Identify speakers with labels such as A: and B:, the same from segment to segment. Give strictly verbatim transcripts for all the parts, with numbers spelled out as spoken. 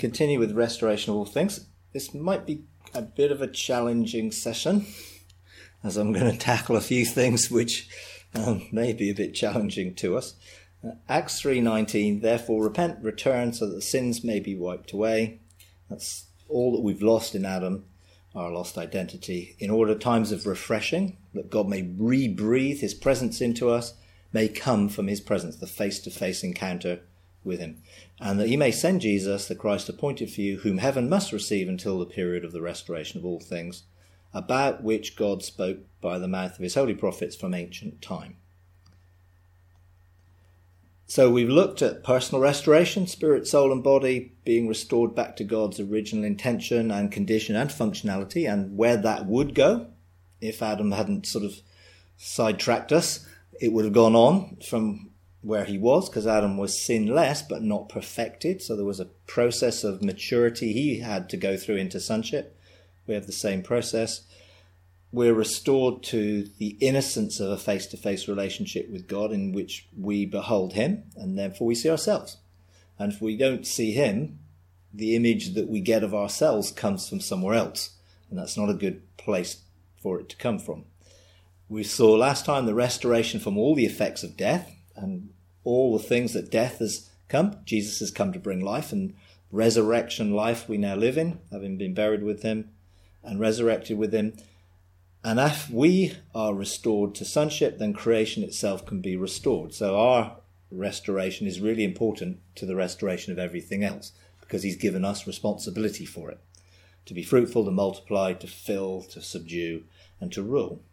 A: continue with restoration of all things. This might be a bit of a challenging session, as I'm going to tackle a few things which um, may be a bit challenging to us. Uh, Acts three nineteen, therefore repent, return, so that the sins may be wiped away. That's all that we've lost in Adam, our lost identity, in order times of refreshing, that God may rebreathe his presence into us, may come from his presence, the face-to-face encounter with him, and that he may send Jesus, the Christ appointed for you, whom heaven must receive until the period of the restoration of all things, about which God spoke by the mouth of his holy prophets from ancient time. So we've looked at personal restoration, spirit, soul and body being restored back to God's original intention and condition and functionality, and where that would go if Adam hadn't sort of sidetracked us. It would have gone on from where he was, because Adam was sinless but not perfected, so there was a process of maturity he had to go through into sonship. We have the same process. We're restored to the innocence of a face-to-face relationship with God, in which we behold him and therefore we see ourselves. And if we don't see him, the image that we get of ourselves comes from somewhere else, and that's not a good place for it to come from. We saw last time the restoration from all the effects of death and all the things that death has come. Jesus has come to bring life, and resurrection life we now live in, having been buried with him and resurrected with him. And if we are restored to sonship, then creation itself can be restored. So our restoration is really important to the restoration of everything else, because he's given us responsibility for it, to be fruitful, to multiply, to fill, to subdue, and to rule.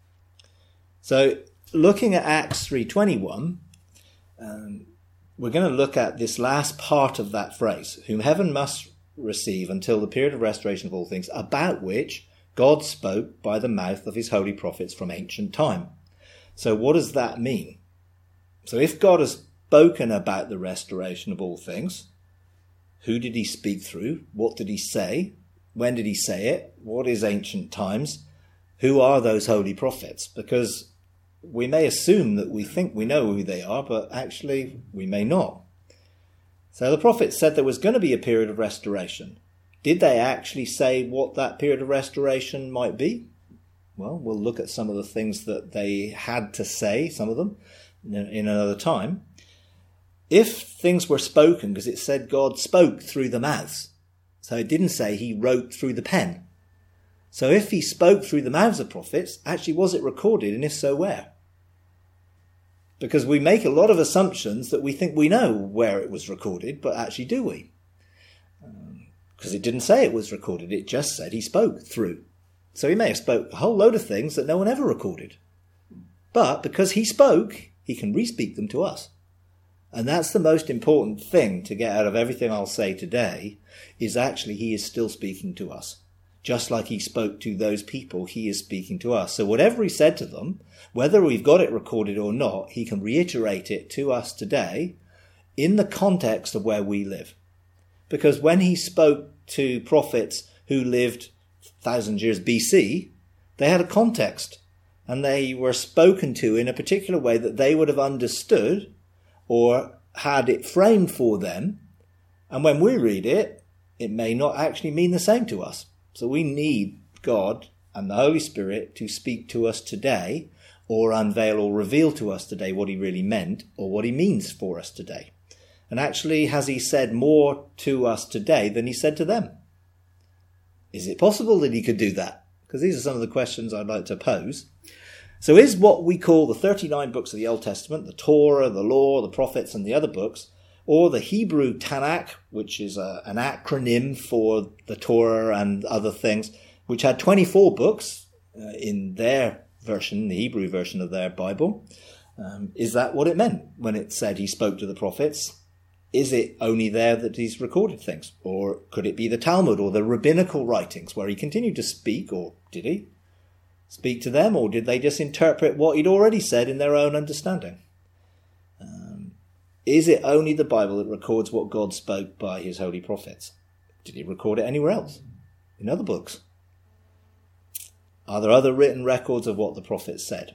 A: So looking at Acts three twenty-one, um, we're going to look at this last part of that phrase, whom heaven must receive until the period of restoration of all things, about which God spoke by the mouth of his holy prophets from ancient time. So what does that mean? So if God has spoken about the restoration of all things, who did he speak through? What did he say? When did he say it? What is ancient times? Who are those holy prophets? Because we may assume that we think we know who they are, but actually we may not. So the prophets said there was going to be a period of restoration. Did they actually say what that period of restoration might be? Well, we'll look at some of the things that they had to say, some of them, in another time. If things were spoken, because it said God spoke through the mouths, so it didn't say he wrote through the pen. So if he spoke through the mouths of prophets, actually was it recorded, and if so, where? Because we make a lot of assumptions that we think we know where it was recorded, but actually do we? Because it didn't say it was recorded, it just said he spoke through. So he may have spoke a whole load of things that no one ever recorded. But because he spoke, he can re-speak them to us. And that's the most important thing to get out of everything I'll say today, is actually he is still speaking to us. Just like he spoke to those people, he is speaking to us. So whatever he said to them, whether we've got it recorded or not, he can reiterate it to us today in the context of where we live. Because when he spoke to prophets who lived thousands years B C, they had a context, and they were spoken to in a particular way that they would have understood or had it framed for them. And when we read it, it may not actually mean the same to us. So we need God and the Holy Spirit to speak to us today, or unveil or reveal to us today what he really meant or what he means for us today. And actually, has he said more to us today than he said to them? Is it possible that he could do that? Because these are some of the questions I'd like to pose. So is what we call the thirty-nine books of the Old Testament, the Torah, the Law, the Prophets, and the other books, or the Hebrew Tanakh, which is a, an acronym for the Torah and other things, which had twenty-four books uh, in their version, the Hebrew version of their Bible, um, is that what it meant when it said he spoke to the prophets? Is it only there that he's recorded things? Or could it be the Talmud or the rabbinical writings where he continued to speak, or did he speak to them, or did they just interpret what he'd already said in their own understanding? Um, is it only the Bible that records what God spoke by his holy prophets? Did he record it anywhere else? In other books? Are there other written records of what the prophets said?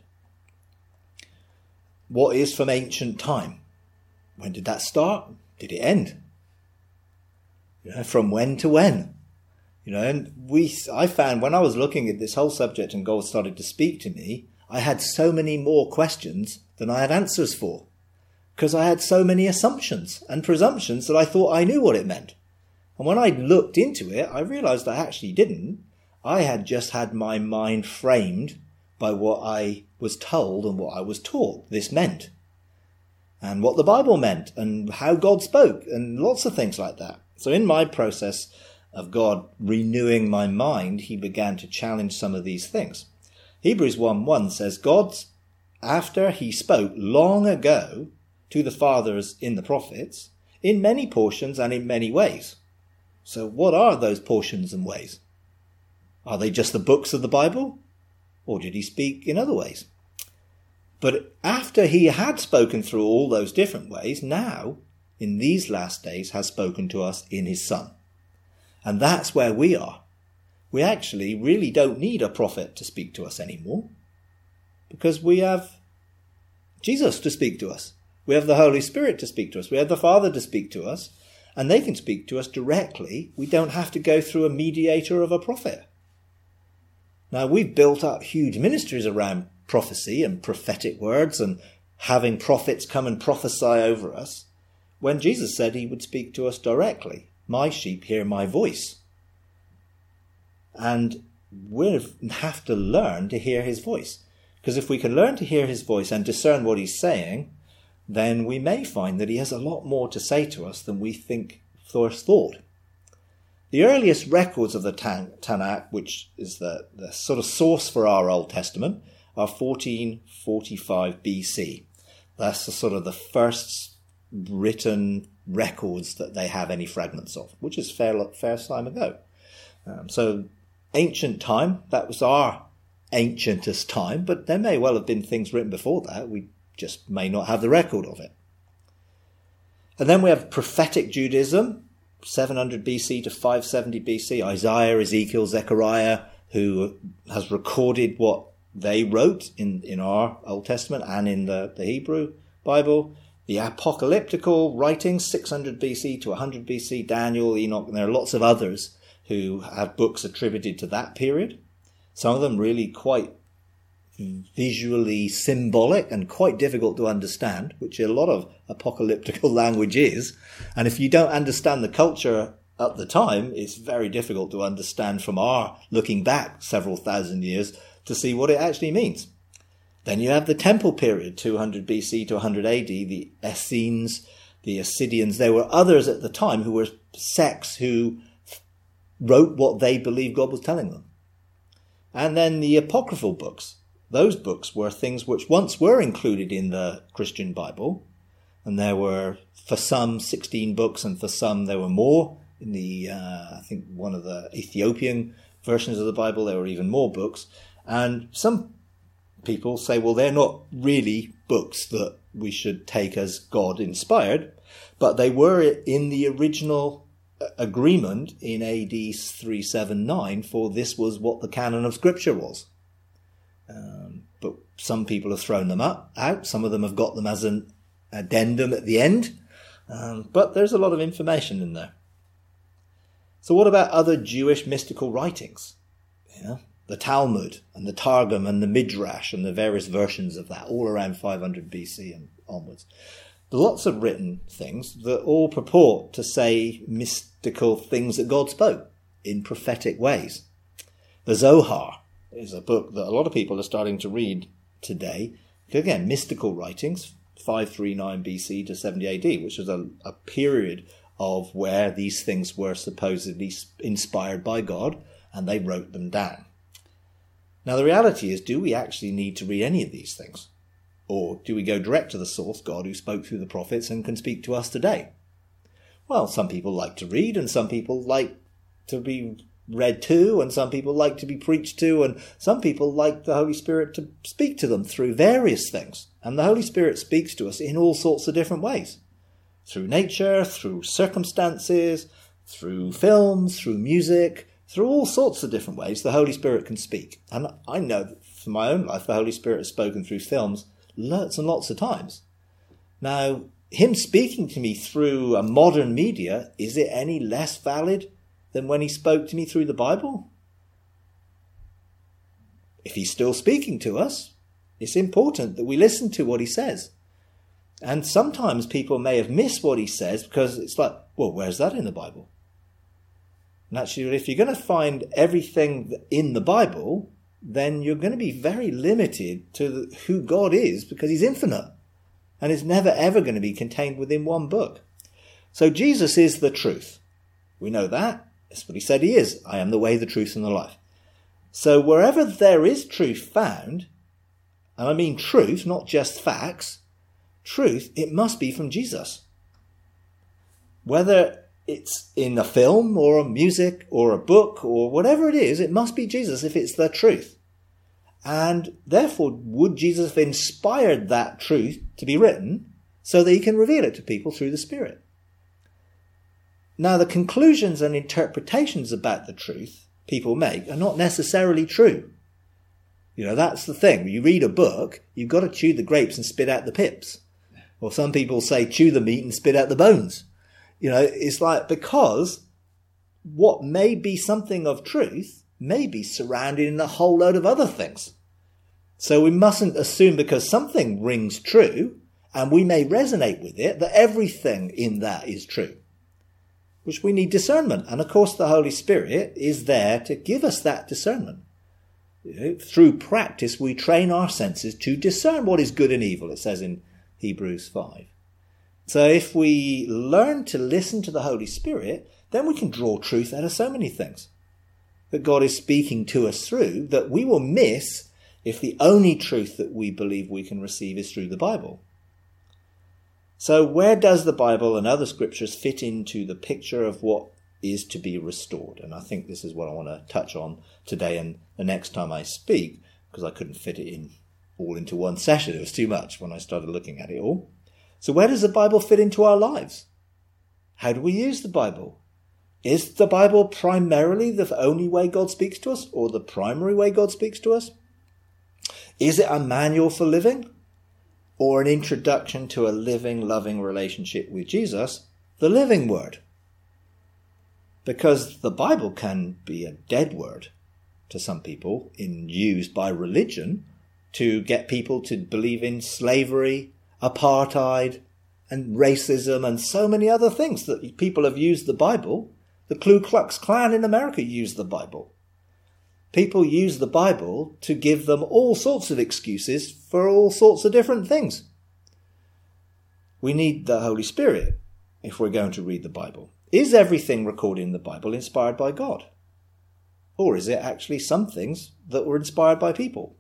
A: What is from ancient time? When did that start? Did it end? You know, from when to when? You know, and we, I found when I was looking at this whole subject and God started to speak to me, I had so many more questions than I had answers for, because I had so many assumptions and presumptions that I thought I knew what it meant. And when I looked into it, I realized I actually didn't. I had just had my mind framed by what I was told and what I was taught this meant, and what the Bible meant, and how God spoke, and lots of things like that. So in my process of God renewing my mind, he began to challenge some of these things. Hebrews one one says, God, after he spoke long ago to the fathers in the prophets, in many portions and in many ways. So what are those portions and ways? Are they just the books of the Bible? Or did he speak in other ways? But after he had spoken through all those different ways, now, in these last days, has spoken to us in his Son. And that's where we are. We actually really don't need a prophet to speak to us anymore, because we have Jesus to speak to us. We have the Holy Spirit to speak to us. We have the Father to speak to us, and they can speak to us directly. We don't have to go through a mediator of a prophet. Now, we've built up huge ministries around prophecy and prophetic words and having prophets come and prophesy over us, when Jesus said he would speak to us directly. My sheep hear my voice. And we have to learn to hear his voice. Because if we can learn to hear his voice and discern what he's saying, then we may find that he has a lot more to say to us than we think first thought. The earliest records of the Tan- Tanakh, which is the, the sort of source for our Old Testament, are fourteen forty-five B C. That's the sort of the first written records that they have any fragments of, which is fair, fair time ago. Um, so ancient time, that was our ancientest time, but there may well have been things written before that. We just may not have the record of it. And then we have prophetic Judaism, seven hundred B C to five seventy B C. Isaiah, Ezekiel, Zechariah, who has recorded what they wrote in, in our Old Testament and in the, the Hebrew Bible. The apocalyptical writings, six hundred B C to one hundred B C, Daniel, Enoch, and there are lots of others who have books attributed to that period. Some of them really quite visually symbolic and quite difficult to understand, which a lot of apocalyptical language is. And if you don't understand the culture at the time, it's very difficult to understand from our looking back several thousand years to see what it actually means. Then you have the temple period, two hundred B C to one hundred A D, the Essenes, the Assyrians. There were others at the time who were sects who wrote what they believed God was telling them. And then the apocryphal books. Those books were things which once were included in the Christian Bible. And there were, for some, sixteen books, and for some there were more. In the, uh, I think one of the Ethiopian versions of the Bible, there were even more books. And some people say, well, they're not really books that we should take as God-inspired, but they were in the original agreement in A D three seventy-nine, for this was what the canon of Scripture was. Um, but some people have thrown them up, out. Some of them have got them as an addendum at the end. Um, but there's a lot of information in there. So what about other Jewish mystical writings? Yeah. The Talmud and the Targum and the Midrash and the various versions of that, all around five hundred B C and onwards. Lots of written things that all purport to say mystical things that God spoke in prophetic ways. The Zohar is a book that a lot of people are starting to read today. Again, mystical writings, five thirty-nine B C to seventy A D, which was a, a period of where these things were supposedly inspired by God, and they wrote them down. Now, the reality is, do we actually need to read any of these things? Or do we go direct to the source, God, who spoke through the prophets and can speak to us today? Well, some people like to read, and some people like to be read to, and some people like to be preached to, and some people like the Holy Spirit to speak to them through various things. And the Holy Spirit speaks to us in all sorts of different ways. Through nature, through circumstances, through films, through music, through all sorts of different ways the Holy Spirit can speak. And I know that for my own life, the Holy Spirit has spoken through films lots and lots of times. Now, him speaking to me through a modern media, is it any less valid than when he spoke to me through the Bible? If he's still speaking to us, it's important that we listen to what he says. And sometimes people may have missed what he says because it's like, well, where's that in the Bible? And actually, if you're going to find everything in the Bible, then you're going to be very limited to who God is, because he's infinite and is never ever going to be contained within one book. So Jesus is the truth. We know that. That's what he said he is. I am the way, the truth, and the life. So wherever there is truth found, and I mean truth, not just facts, truth, it must be from Jesus. Whether it's in a film or a music or a book or whatever it is, it must be Jesus if it's the truth. And therefore, would Jesus have inspired that truth to be written so that he can reveal it to people through the Spirit? Now, the conclusions and interpretations about the truth people make are not necessarily true. You know, that's the thing. When you read a book, you've got to chew the grapes and spit out the pips. Or some people say chew the meat and spit out the bones. You know, it's like, because what may be something of truth may be surrounded in a whole load of other things. So we mustn't assume because something rings true and we may resonate with it, that everything in that is true. Which we need discernment. And of course the Holy Spirit is there to give us that discernment. You know, through practice we train our senses to discern what is good and evil, it says in Hebrews five. So if we learn to listen to the Holy Spirit, then we can draw truth out of so many things that God is speaking to us through that we will miss if the only truth that we believe we can receive is through the Bible. So where does the Bible and other scriptures fit into the picture of what is to be restored? And I think this is what I want to touch on today and the next time I speak, because I couldn't fit it in all into one session. It was too much when I started looking at it all. So where does the Bible fit into our lives? How do we use the Bible? Is the Bible primarily the only way God speaks to us, or the primary way God speaks to us? Is it a manual for living, or an introduction to a living, loving relationship with Jesus, the living word? Because the Bible can be a dead word to some people, in used by religion to get people to believe in slavery, apartheid, and racism, and so many other things that people have used the Bible. The Ku Klux Klan in America used the Bible. People use the Bible to give them all sorts of excuses for all sorts of different things. We need the Holy Spirit if we're going to read the Bible. Is everything recorded in the Bible inspired by God? Or is it actually some things that were inspired by people?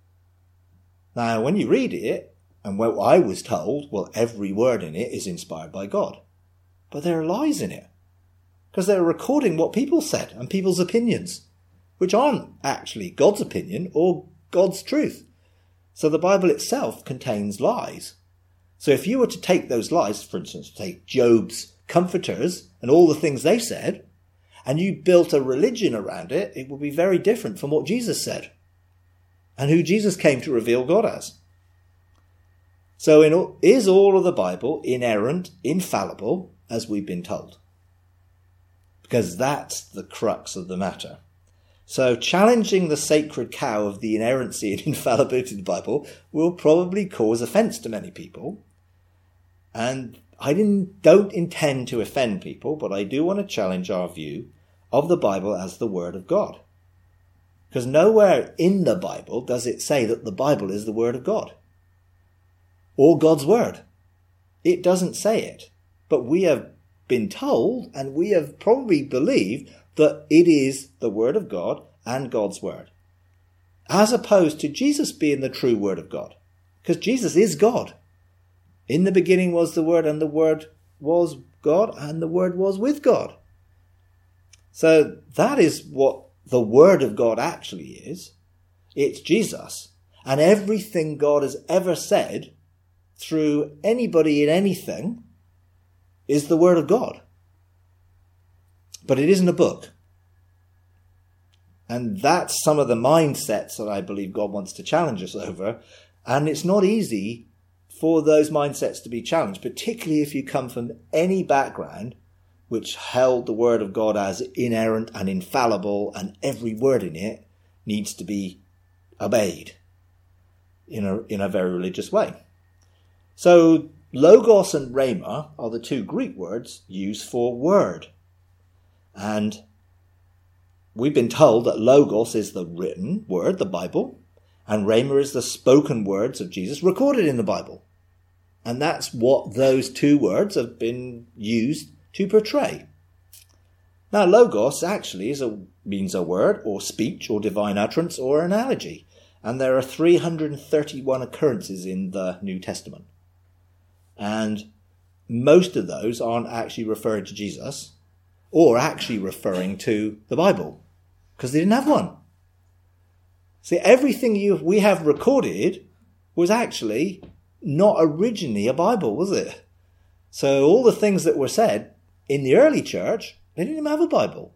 A: Now, when you read it, and what I was told, well, every word in it is inspired by God. But there are lies in it. Because they're recording what people said and people's opinions, which aren't actually God's opinion or God's truth. So the Bible itself contains lies. So if you were to take those lies, for instance, take Job's comforters and all the things they said, and you built a religion around it, it would be very different from what Jesus said and who Jesus came to reveal God as. So in all, is all of the Bible inerrant, infallible, as we've been told? Because that's the crux of the matter. So challenging the sacred cow of the inerrancy and infallibility of the Bible will probably cause offence to many people. And I didn't, don't intend to offend people, but I do want to challenge our view of the Bible as the Word of God. Because nowhere in the Bible does it say that the Bible is the Word of God, or God's Word. It doesn't say it. But we have been told, and we have probably believed, that it is the Word of God and God's Word, as opposed to Jesus being the true Word of God. Because Jesus is God. In the beginning was the Word, and the Word was God, and the Word was with God. So that is what the Word of God actually is. It's Jesus. And everything God has ever said through anybody in anything is the Word of God. But it isn't a book. And that's some of the mindsets that I believe God wants to challenge us over. And it's not easy for those mindsets to be challenged, particularly if you come from any background which held the word of God as inerrant and infallible, and every word in it needs to be obeyed in a, in a very religious way. So logos and rhema are the two Greek words used for word. And we've been told that logos is the written word, the Bible, and rhema is the spoken words of Jesus recorded in the Bible. And that's what those two words have been used to portray. Now, logos actually is a, means a word or speech or divine utterance or analogy. And there are three hundred thirty-one occurrences in the New Testament. And most of those aren't actually referring to Jesus or actually referring to the Bible, because they didn't have one. See, everything you, we have recorded was actually not originally a Bible, was it? So all the things that were said in the early church, they didn't even have a Bible.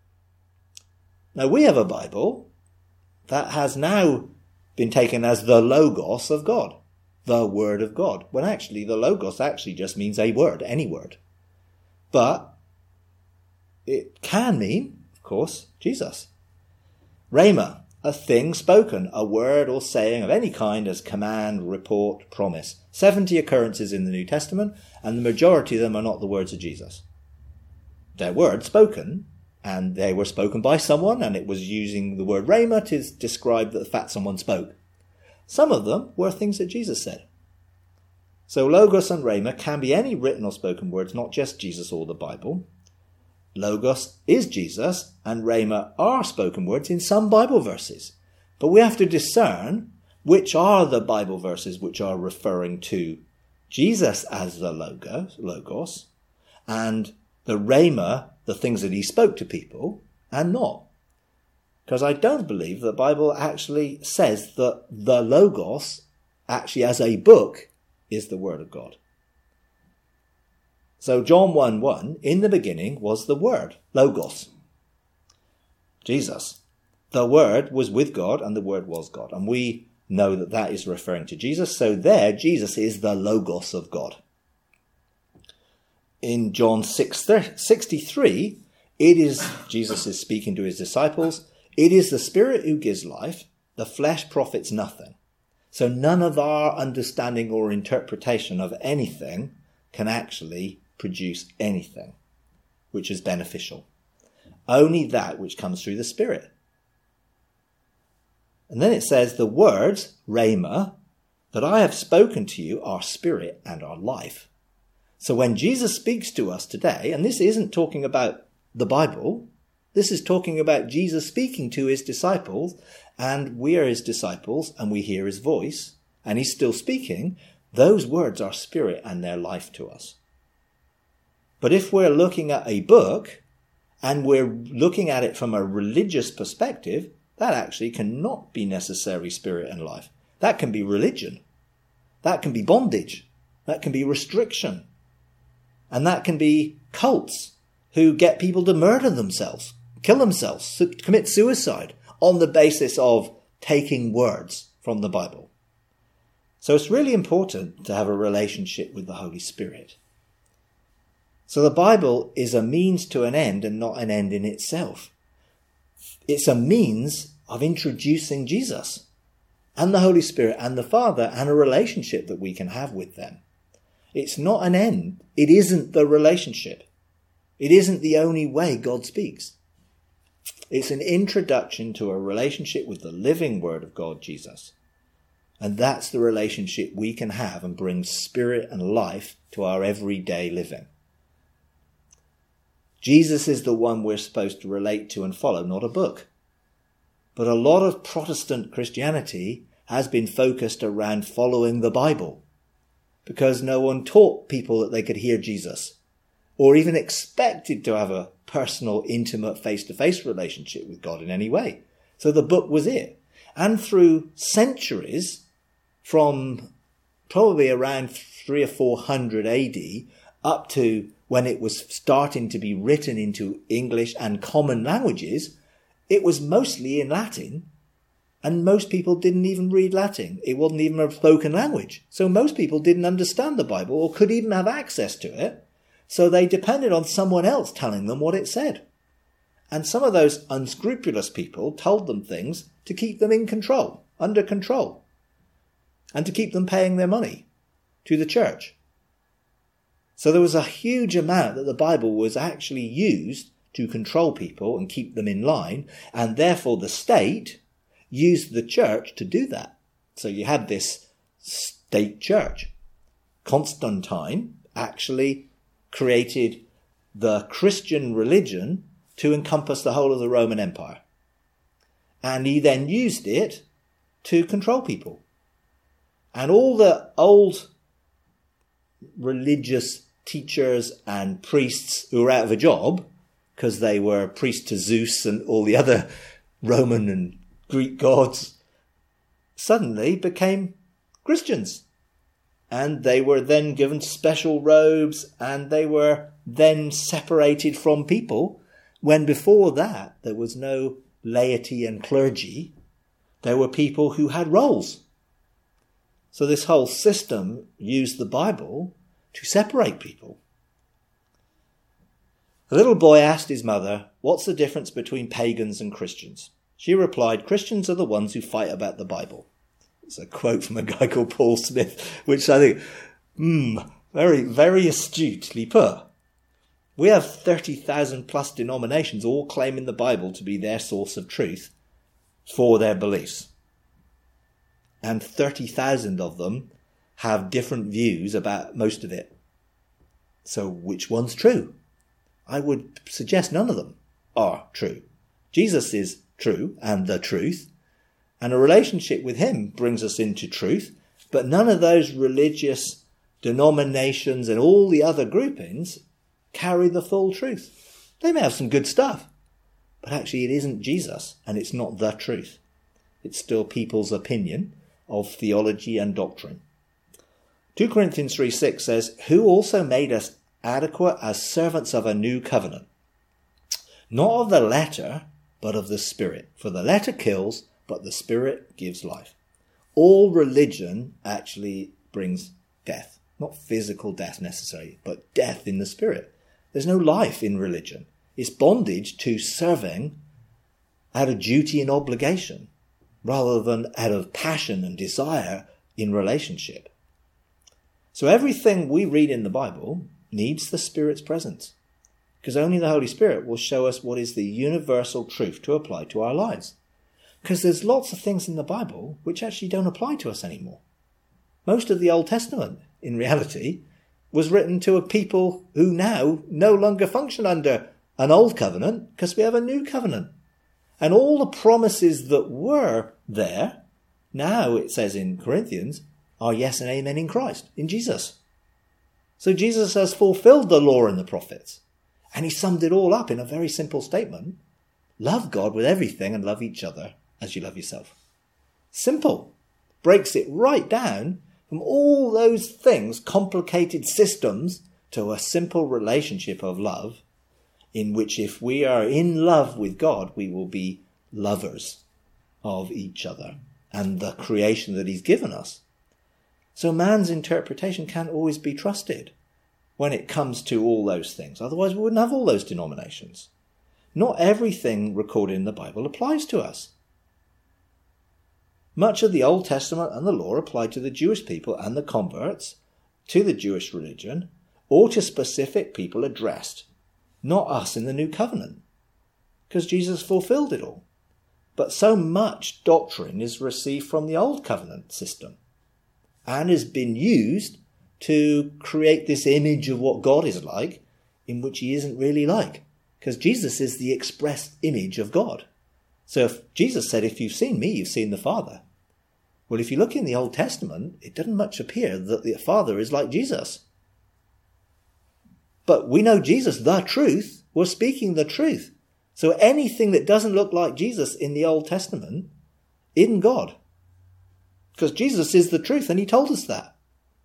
A: Now we have a Bible that has now been taken as the Logos of God, the Word of God, when actually the Logos actually just means a word, any word. But it can mean, of course, Jesus. Rhema, a thing spoken, a word or saying of any kind as command, report, promise. seventy occurrences in the New Testament, and the majority of them are not the words of Jesus. They're words spoken, and they were spoken by someone, and it was using the word rhema to describe the fact someone spoke. Some of them were things that Jesus said. So logos and rhema can be any written or spoken words, not just Jesus or the Bible. Logos is Jesus, and rhema are spoken words in some Bible verses. But we have to discern which are the Bible verses which are referring to Jesus as the logos, logos, and the rhema, the things that he spoke to people, and not. Because I don't believe the Bible actually says that the Logos, actually as a book, is the Word of God. So John one one, in the beginning was the Word, Logos, Jesus. The Word was with God, and the Word was God. And we know that that is referring to Jesus. So there, Jesus is the Logos of God. In John six sixty-three, it is, Jesus is speaking to his disciples, it is the Spirit who gives life, the flesh profits nothing. So none of our understanding or interpretation of anything can actually produce anything which is beneficial. Only that which comes through the Spirit. And then it says, the words, rhema, that I have spoken to you are spirit and are life. So when Jesus speaks to us today, and this isn't talking about the Bible, this is talking about Jesus speaking to his disciples, and we are his disciples, and we hear his voice, and he's still speaking. Those words are spirit and they're life to us. But if we're looking at a book, and we're looking at it from a religious perspective, that actually cannot be necessarily spirit and life. That can be religion. That can be bondage. That can be restriction. And that can be cults who get people to murder themselves, kill themselves, commit suicide on the basis of taking words from the Bible. So it's really important to have a relationship with the Holy Spirit. So the Bible is a means to an end and not an end in itself. It's a means of introducing Jesus and the Holy Spirit and the Father and a relationship that we can have with them. It's not an end. It isn't the relationship. It isn't the only way God speaks. It's an introduction to a relationship with the living Word of God, Jesus. And that's the relationship we can have and bring spirit and life to our everyday living. Jesus is the one we're supposed to relate to and follow, not a book. But a lot of Protestant Christianity has been focused around following the Bible, because no one taught people that they could hear Jesus, or even expected to have a personal, intimate, face-to-face relationship with God in any way. So the book was it. And through centuries, from probably around three or four hundred A D up to when it was starting to be written into English and common languages, it was mostly in Latin, And most people didn't even read Latin. It wasn't even a spoken language. So most people didn't understand the Bible or could even have access to it. So they depended on someone else telling them what it said. And some of those unscrupulous people told them things to keep them in control, under control, and to keep them paying their money to the church. So there was a huge amount that the Bible was actually used to control people and keep them in line, and therefore the state used the church to do that. So you had this state church. Constantine actually created the Christian religion to encompass the whole of the Roman Empire. And he then used it to control people. And all the old religious teachers and priests who were out of a job, because they were priests to Zeus and all the other Roman and Greek gods, suddenly became Christians. And they were then given special robes, and they were then separated from people, when before that there was no laity and clergy. There were people who had roles. So this whole system used the Bible to separate people. The little boy asked his mother, "What's the difference between pagans and Christians?" She replied, "Christians are the ones who fight about the Bible." It's a quote from a guy called Paul Smith, which I think, hmm, very, very astutely put. We have thirty thousand plus denominations all claiming the Bible to be their source of truth for their beliefs. And thirty thousand of them have different views about most of it. So which one's true? I would suggest none of them are true. Jesus is true and the truth, and a relationship with him brings us into truth, but none of those religious denominations and all the other groupings carry the full truth. They may have some good stuff, but actually it isn't Jesus, and it's not the truth. It's still people's opinion of theology and doctrine. Second Corinthians three six says, "Who also made us adequate as servants of a new covenant, not of the letter, but of the Spirit. For the letter kills, but the Spirit gives life." All religion actually brings death. Not physical death necessarily, but death in the Spirit. There's no life in religion. It's bondage to serving out of duty and obligation, rather than out of passion and desire in relationship. So everything we read in the Bible needs the Spirit's presence, because only the Holy Spirit will show us what is the universal truth to apply to our lives. Because there's lots of things in the Bible which actually don't apply to us anymore. Most of the Old Testament, in reality, was written to a people who now no longer function under an old covenant, because we have a new covenant. And all the promises that were there, now it says in Corinthians, are yes and amen in Christ, in Jesus. So Jesus has fulfilled the law and the prophets. And he summed it all up in a very simple statement. Love God with everything and love each other as you love yourself. Simple. Breaks it right down from all those things, complicated systems, to a simple relationship of love, in which if we are in love with God, we will be lovers of each other and the creation that he's given us. So man's interpretation can't always be trusted when it comes to all those things. Otherwise we wouldn't have all those denominations. Not everything recorded in the Bible applies to us. Much of the Old Testament and the law applied to the Jewish people and the converts to the Jewish religion, or to specific people addressed, not us in the New Covenant, because Jesus fulfilled it all. But so much doctrine is received from the Old Covenant system and has been used to create this image of what God is like, in which he isn't really like, because Jesus is the expressed image of God. So if Jesus said, "If you've seen me, you've seen the Father." Well, if you look in the Old Testament, it doesn't much appear that the Father is like Jesus. But we know Jesus, the truth, was speaking the truth. So anything that doesn't look like Jesus in the Old Testament isn't God. Because Jesus is the truth, and he told us that.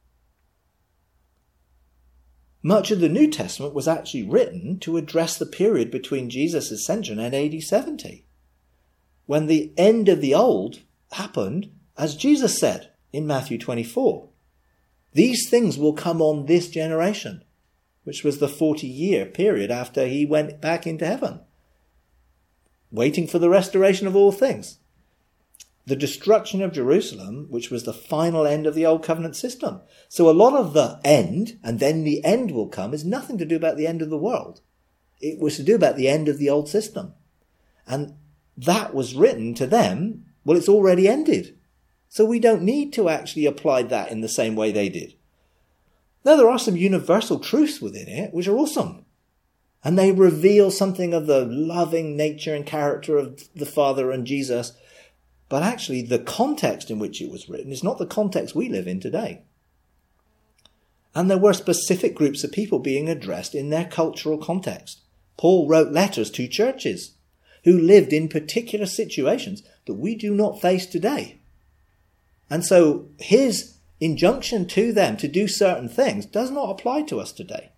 A: Much of the New Testament was actually written to address the period between Jesus' ascension and A D seventy, when the end of the Old happened as Jesus said in Matthew twenty-four. These things will come on this generation, which was the forty-year period after he went back into heaven, waiting for the restoration of all things. The destruction of Jerusalem, which was the final end of the old covenant system. So a lot of the end, and then the end will come, is nothing to do about the end of the world. It was to do about the end of the old system. And that was written to them, well, it's already ended. So we don't need to actually apply that in the same way they did. Now, there are some universal truths within it, which are awesome. And they reveal something of the loving nature and character of the Father and Jesus. But actually, the context in which it was written is not the context we live in today. And there were specific groups of people being addressed in their cultural context. Paul wrote letters to churches who lived in particular situations that we do not face today. And so his injunction to them to do certain things does not apply to us today.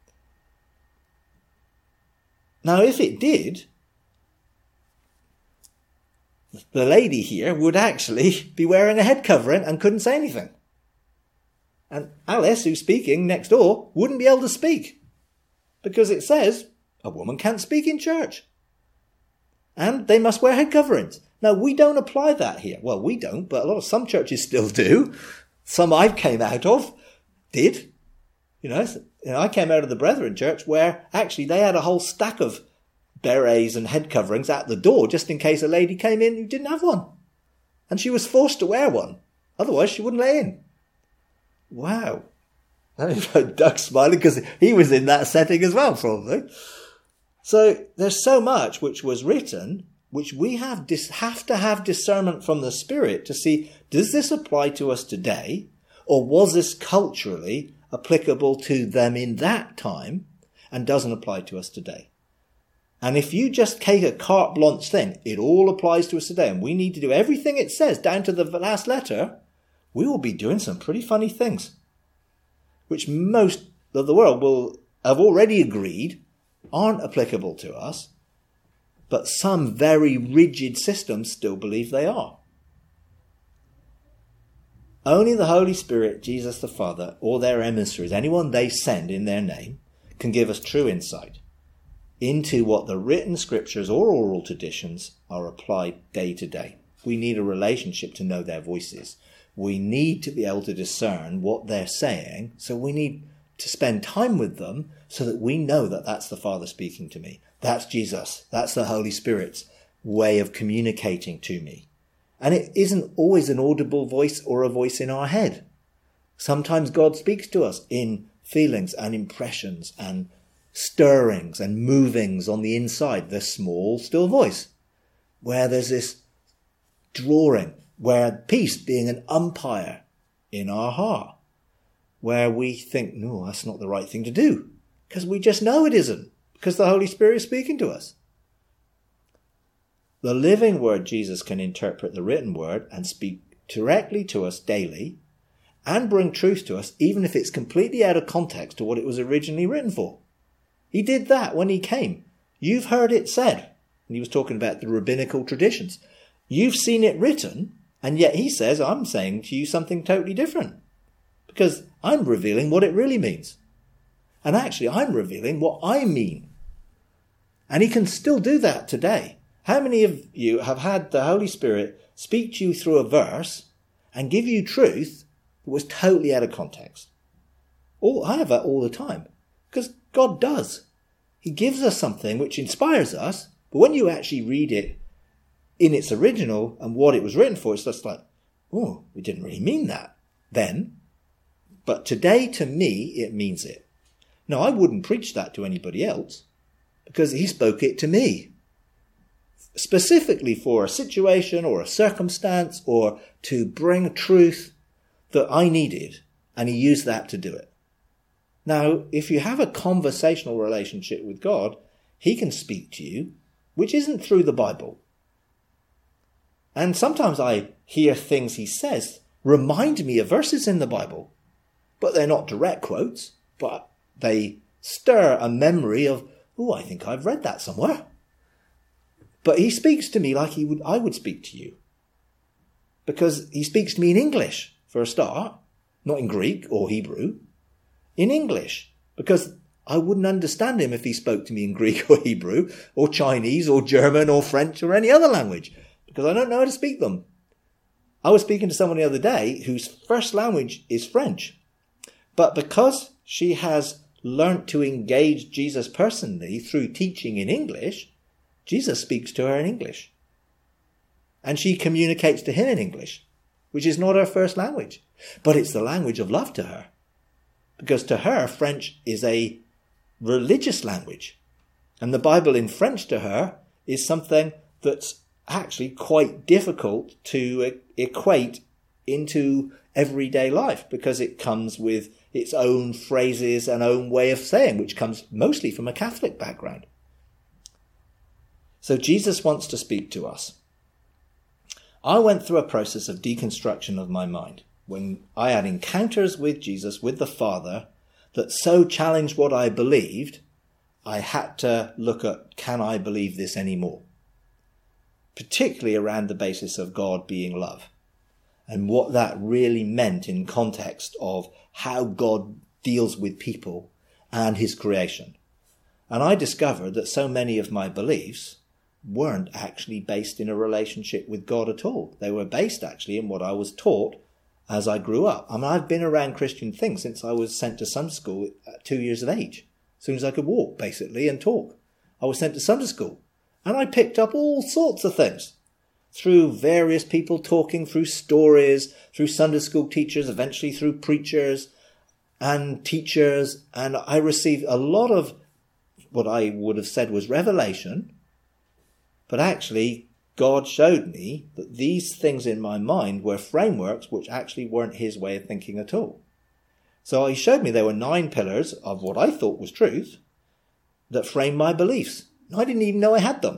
A: Now, if it did, the lady here would actually be wearing a head covering and couldn't say anything. And Alice, who's speaking next door, wouldn't be able to speak because it says a woman can't speak in church. And they must wear head coverings. Now, we don't apply that here. Well, we don't, but a lot of some churches still do. Some I came out of did. You know, you know, I came out of the Brethren Church where actually they had a whole stack of berets and head coverings at the door just in case a lady came in who didn't have one. And she was forced to wear one. Otherwise, she wouldn't let in. Wow. Doug's smiling because he was in that setting as well, probably. So there's so much which was written, which we have dis- have to have discernment from the Spirit to see, does this apply to us today? Or was this culturally applicable to them in that time and doesn't apply to us today? And if you just take a carte blanche thing, it all applies to us today, and we need to do everything it says down to the last letter, we will be doing some pretty funny things, which most of the world will have already agreed aren't applicable to us, but some very rigid systems still believe they are. Only the Holy Spirit, Jesus the Father, or their emissaries, anyone they send in their name, can give us true insight into what the written scriptures or oral traditions are applied day to day. We need a relationship to know their voices. We need to be able to discern what they're saying, so we need to spend time with them so that we know that that's the Father speaking to me. That's Jesus. That's the Holy Spirit's way of communicating to me. And it isn't always an audible voice or a voice in our head. Sometimes God speaks to us in feelings and impressions and stirrings and movings on the inside, the small, still voice, where there's this drawing, where peace being an umpire in our heart, where we think, no, that's not the right thing to do, because we just know it isn't, because the Holy Spirit is speaking to us. The living word Jesus can interpret the written word and speak directly to us daily and bring truth to us, even if it's completely out of context to what it was originally written for. He did that when he came. You've heard it said, and he was talking about the rabbinical traditions. You've seen it written, and yet he says, I'm saying to you something totally different, because I'm revealing what it really means. And actually, I'm revealing what I mean. And he can still do that today. How many of you have had the Holy Spirit speak to you through a verse and give you truth that was totally out of context? All, I have that all the time, because God does. He gives us something which inspires us, but when you actually read it in its original and what it was written for, it's just like, oh, we didn't really mean that then. But today, to me, it means it. Now, I wouldn't preach that to anybody else, because he spoke it to me, specifically for a situation or a circumstance, or to bring truth that I needed, and he used that to do it. Now, if you have a conversational relationship with God, he can speak to you, which isn't through the Bible. And sometimes I hear things he says remind me of verses in the Bible, but they're not direct quotes, but they stir a memory of, oh, I think I've read that somewhere. But he speaks to me like he would, I would speak to you. because he speaks to me in English, for a start, not in Greek or Hebrew, in English, because I wouldn't understand him if he spoke to me in Greek or Hebrew or Chinese or German or French or any other language, because I don't know how to speak them. I was speaking to someone the other day whose first language is French, but because she has learnt to engage Jesus personally through teaching in English, Jesus speaks to her in English. And she communicates to him in English, which is not her first language, but it's the language of love to her. Because to her, French is a religious language. And the Bible in French to her is something that's actually quite difficult to equate into everyday life, because it comes with its own phrases and own way of saying, which comes mostly from a Catholic background. So Jesus wants to speak to us. I went through a process of deconstruction of my mind when I had encounters with Jesus, with the Father, that so challenged what I believed, I had to look at, can I believe this anymore? Particularly around the basis of God being love, and what that really meant in context of how God deals with people and his creation. And I discovered that so many of my beliefs weren't actually based in a relationship with God at all. They were based actually in what I was taught as I grew up. I mean, I've been around Christian things since I was sent to Sunday school at two years of age. As soon as I could walk, basically, and talk, I was sent to Sunday school. And I picked up all sorts of things through various people talking, through stories, through Sunday school teachers, eventually through preachers and teachers. And I received a lot of what I would have said was revelation. But actually, God showed me that these things in my mind were frameworks which actually weren't his way of thinking at all. So he showed me there were nine pillars of what I thought was truth that framed my beliefs. I didn't even know I had them.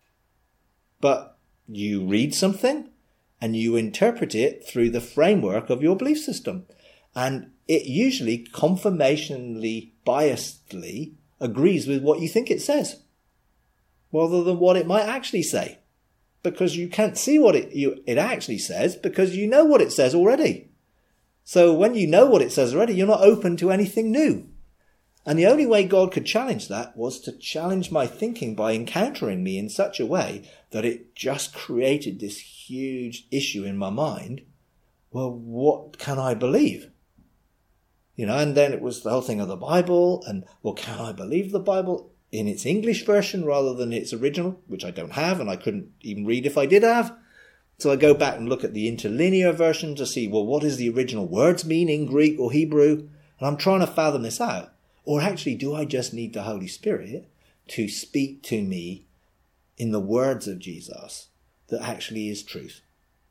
A: But you read something and you interpret it through the framework of your belief system. And it usually confirmationally, biasedly agrees with what you think it says, rather than what it might actually say. Because you can't see what it, you, it actually says, because you know what it says already. So when you know what it says already, you're not open to anything new. And the only way God could challenge that was to challenge my thinking by encountering me in such a way that it just created this huge issue in my mind. Well, what can I believe? You know, and then it was the whole thing of the Bible, and, well, can I believe the Bible in its English version rather than its original, which I don't have, and I couldn't even read if I did have. So I go back and look at the interlinear version to see, well, what does the original words mean in Greek or Hebrew? And I'm trying to fathom this out. Or actually, do I just need the Holy Spirit to speak to me in the words of Jesus that actually is truth?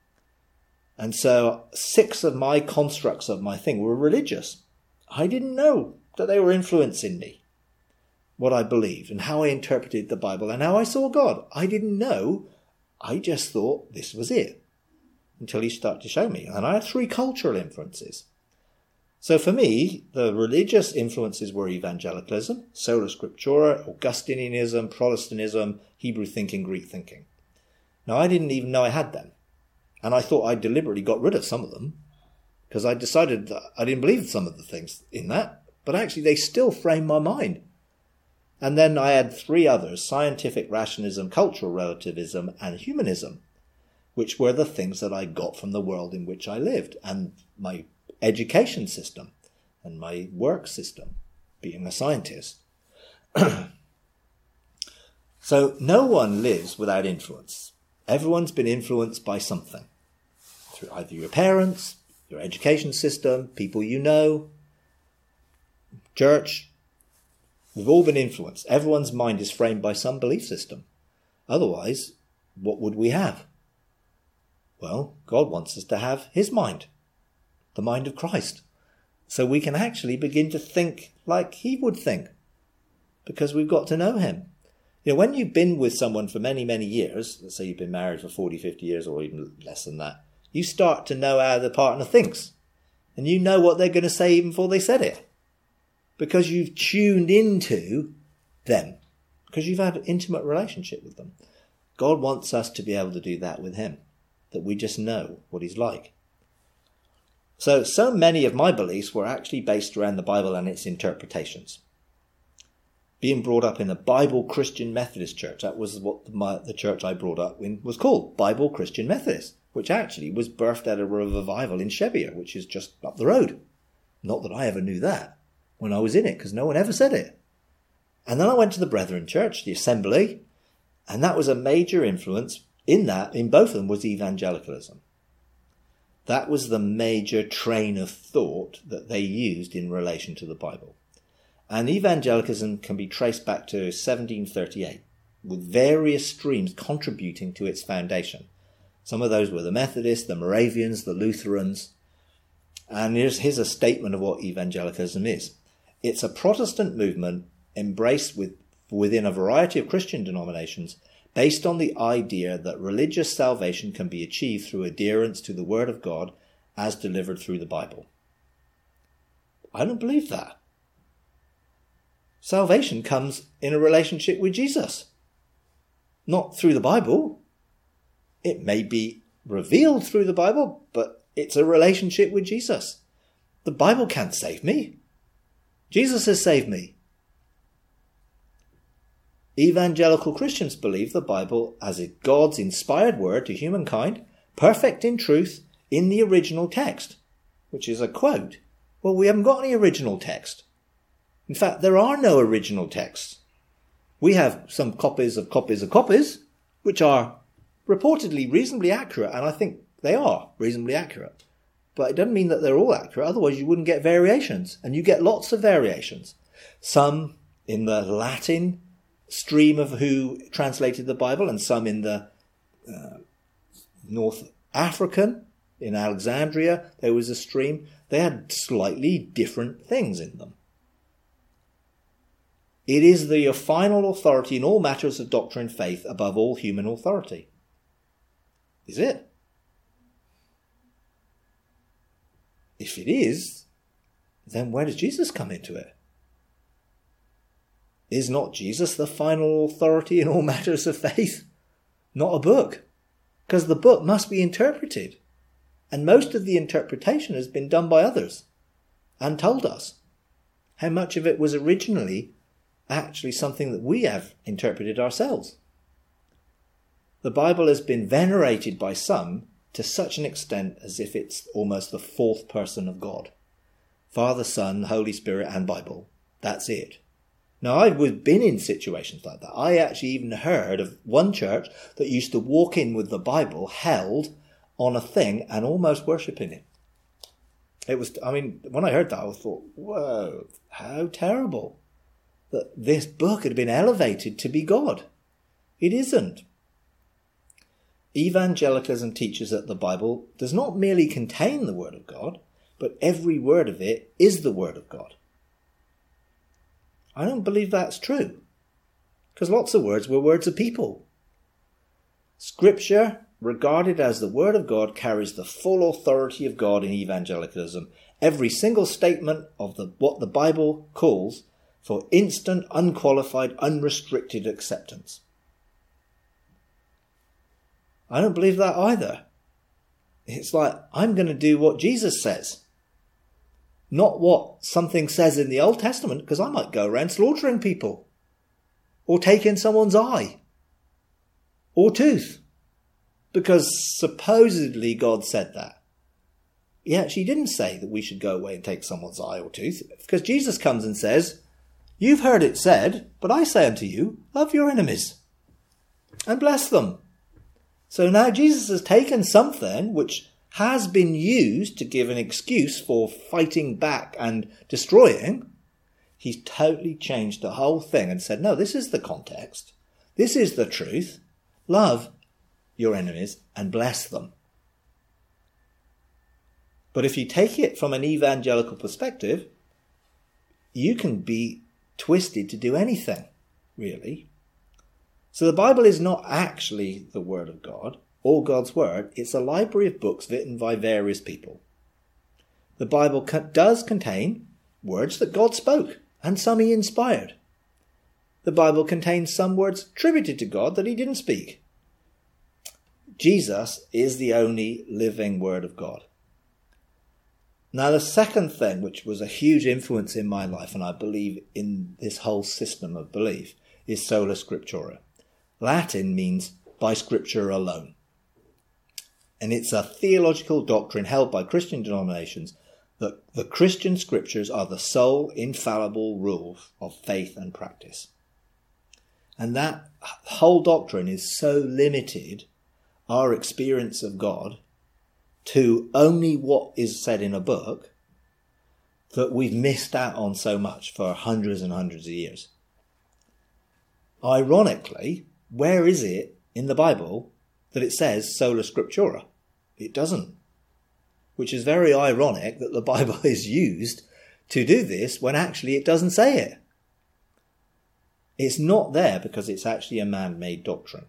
A: And so six of my constructs of my thing were religious. I didn't know that they were influencing me, what I believed and how I interpreted the Bible and how I saw God. I didn't know. I just thought this was it until he started to show me. And I had three cultural influences. So for me, the religious influences were evangelicalism, sola scriptura, Augustinianism, Protestantism, Hebrew thinking, Greek thinking. Now, I didn't even know I had them. And I thought I deliberately got rid of some of them because I decided that I didn't believe some of the things in that. But actually, they still framed my mind. And then I had three others, scientific rationalism, cultural relativism, and humanism, which were the things that I got from the world in which I lived and my education system and my work system, being a scientist. So no one lives without influence. Everyone's been influenced by something, through either your parents, your education system, people you know, church. We've all been influenced. Everyone's mind is framed by some belief system. Otherwise, what would we have? Well, God wants us to have his mind, the mind of Christ, so we can actually begin to think like he would think, because we've got to know him. You know, when you've been with someone for many, many years, let's say you've been married for forty, fifty years or even less than that, you start to know how the partner thinks, and you know what they're going to say even before they said it, because you've tuned into them, because you've had an intimate relationship with them. God wants us to be able to do that with him, that we just know what he's like. So, so many of my beliefs were actually based around the Bible and its interpretations. Being brought up in a Bible Christian Methodist church, that was what my, the church I brought up in was called, Bible Christian Methodist, which actually was birthed out of a revival in Cheviot, which is just up the road. Not that I ever knew that when I was in it, because no one ever said it. And then I went to the Brethren Church, the Assembly, and that was a major influence in that, in both of them, was evangelicalism. That was the major train of thought that they used in relation to the Bible. And evangelicalism can be traced back to seventeen thirty-eight, with various streams contributing to its foundation. Some of those were the Methodists, the Moravians, the Lutherans. And here's, here's a statement of what evangelicalism is. It's a Protestant movement embraced with, within a variety of Christian denominations based on the idea that religious salvation can be achieved through adherence to the Word of God as delivered through the Bible. I don't believe that. Salvation comes in a relationship with Jesus, not through the Bible. It may be revealed through the Bible, but it's a relationship with Jesus. The Bible can't save me. Jesus has saved me. Evangelical Christians believe the Bible as God's inspired word to humankind, perfect in truth, in the original text, which is a quote. Well, we haven't got any original text. In fact, there are no original texts. We have some copies of copies of copies, which are reportedly reasonably accurate, and I think they are reasonably accurate. But it doesn't mean that they're all accurate, otherwise you wouldn't get variations, and you get lots of variations. Some in the Latin stream of who translated the Bible, and some in the uh, North African, in Alexandria, there was a stream. They had slightly different things in them. It is the final authority in all matters of doctrine and faith above all human authority. Is it? If it is, then where does Jesus come into it? Is not Jesus the final authority in all matters of faith? Not a book. Because the book must be interpreted. And most of the interpretation has been done by others and told us. How much of it was originally actually something that we have interpreted ourselves? The Bible has been venerated by some to such an extent as if it's almost the fourth person of God. Father, Son, Holy Spirit and Bible. That's it. Now, I've been in situations like that. I actually even heard of one church that used to walk in with the Bible held on a thing and almost worshipping it. It was, I mean, when I heard that, I thought, whoa, how terrible that this book had been elevated to be God. It isn't. Evangelicalism teaches that the Bible does not merely contain the Word of God, but every word of it is the Word of God. I don't believe that's true, because lots of words were words of people. Scripture, regarded as the Word of God, carries the full authority of God in evangelicalism. Every single statement of the, what the Bible calls for instant, unqualified, unrestricted acceptance. I don't believe that either. It's like, I'm going to do what Jesus says. Not what something says in the Old Testament, because I might go around slaughtering people. Or taking someone's eye. Or tooth. Because supposedly God said that. He actually didn't say that we should go away and take someone's eye or tooth. Because Jesus comes and says, you've heard it said, but I say unto you, love your enemies. And bless them. So now Jesus has taken something which has been used to give an excuse for fighting back and destroying. He's totally changed the whole thing and said, no, this is the context. This is the truth. Love your enemies and bless them. But if you take it from an evangelical perspective, you can be twisted to do anything, really. So the Bible is not actually the Word of God or God's Word. It's a library of books written by various people. The Bible co- does contain words that God spoke and some he inspired. The Bible contains some words attributed to God that he didn't speak. Jesus is the only living Word of God. Now, the second thing, which was a huge influence in my life, and I believe in this whole system of belief, is sola scriptura. Latin means by Scripture alone. And it's a theological doctrine held by Christian denominations that the Christian Scriptures are the sole infallible rule of faith and practice. And that whole doctrine is so limited, our experience of God, to only what is said in a book, that we've missed out on so much for hundreds and hundreds of years. Ironically, where is it in the Bible that it says sola scriptura? It doesn't. Which is very ironic that the Bible is used to do this when actually it doesn't say it. It's not there because it's actually a man-made doctrine.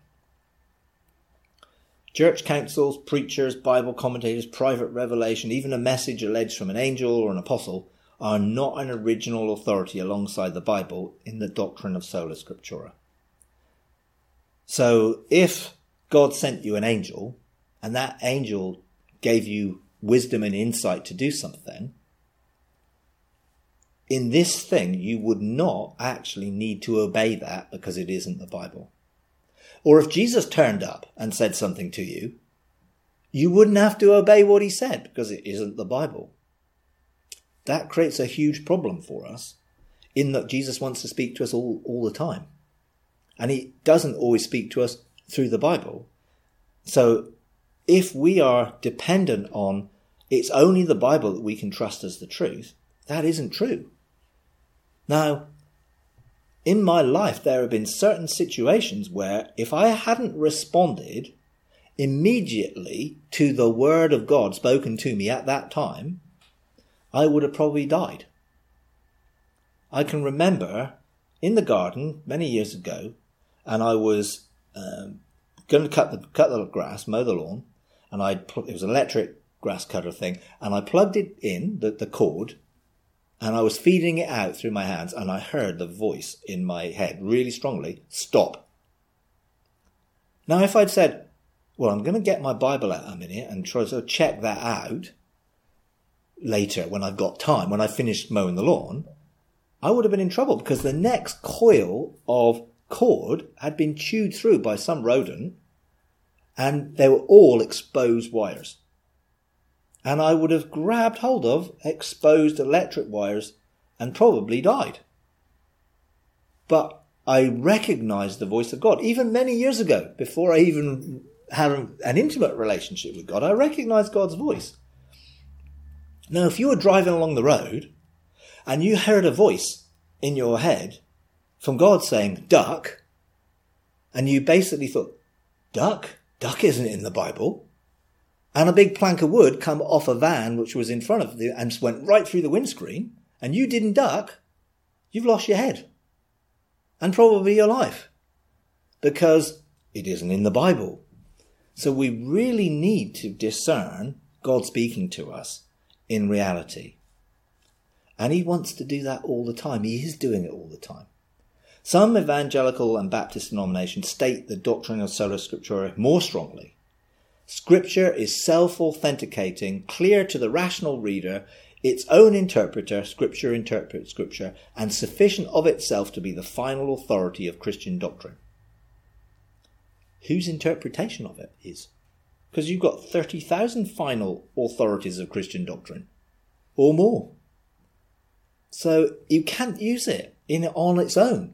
A: Church councils, preachers, Bible commentators, private revelation, even a message alleged from an angel or an apostle are not an original authority alongside the Bible in the doctrine of sola scriptura. So if God sent you an angel and that angel gave you wisdom and insight to do something, in this thing you would not actually need to obey that because it isn't the Bible. Or if Jesus turned up and said something to you, you wouldn't have to obey what he said because it isn't the Bible. That creates a huge problem for us in that Jesus wants to speak to us all, all the time. And he doesn't always speak to us through the Bible. So if we are dependent on it's only the Bible that we can trust as the truth, that isn't true. Now, in my life, there have been certain situations where if I hadn't responded immediately to the word of God spoken to me at that time, I would have probably died. I can remember in the garden many years ago, and I was um, going to cut the cut the grass, mow the lawn, and I it was an electric grass cutter thing, and I plugged it in the, the cord, and I was feeding it out through my hands, and I heard the voice in my head really strongly, "Stop." Now, if I'd said, well, I'm going to get my Bible out a minute and try to check that out later when I've got time, when I finished mowing the lawn, I would have been in trouble because the next coil of cord had been chewed through by some rodent and they were all exposed wires. And I would have grabbed hold of exposed electric wires and probably died. But I recognized the voice of God. Even many years ago, before I even had an intimate relationship with God, I recognized God's voice. Now, if you were driving along the road and you heard a voice in your head from God saying, "Duck," and you basically thought, duck? Duck isn't in the Bible. And a big plank of wood come off a van which was in front of you and just went right through the windscreen, and you didn't duck, you've lost your head. And probably your life. Because it isn't in the Bible. So we really need to discern God speaking to us in reality. And he wants to do that all the time. He is doing it all the time. Some evangelical and Baptist denominations state the doctrine of sola scriptura more strongly. Scripture is self-authenticating, clear to the rational reader, its own interpreter, Scripture interprets Scripture, and sufficient of itself to be the final authority of Christian doctrine. Whose interpretation of it is? Because you've got thirty thousand final authorities of Christian doctrine, or more. So you can't use it in on its own.